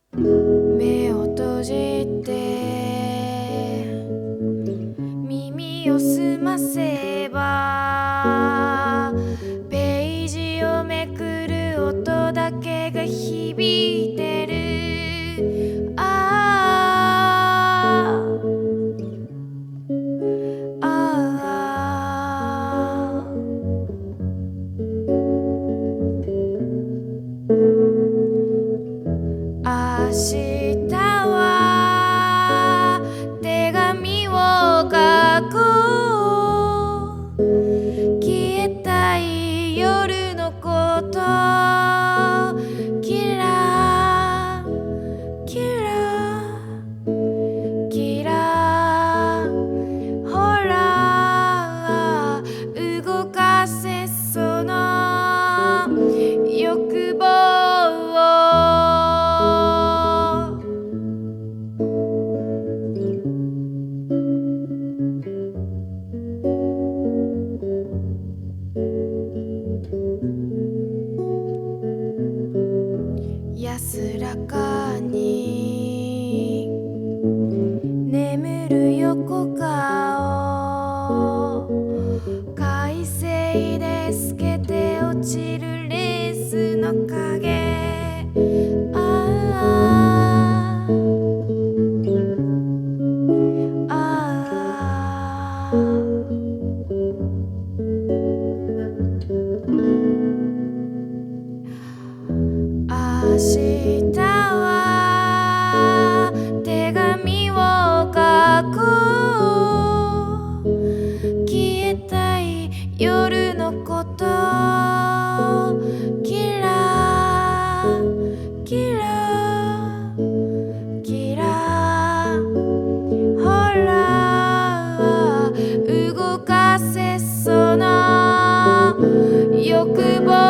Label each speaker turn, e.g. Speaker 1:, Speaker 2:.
Speaker 1: 目を閉じて耳を澄ませばページをめくる音だけが響いてる。明日は手紙を書こう。消えたい夜のことキラキラキラほら動かせその欲望安らかに眠る横顔快晴で透けて落ちるレースの影明日は手紙を書こう。消えたい夜のことキラキラキラほら動かせその欲望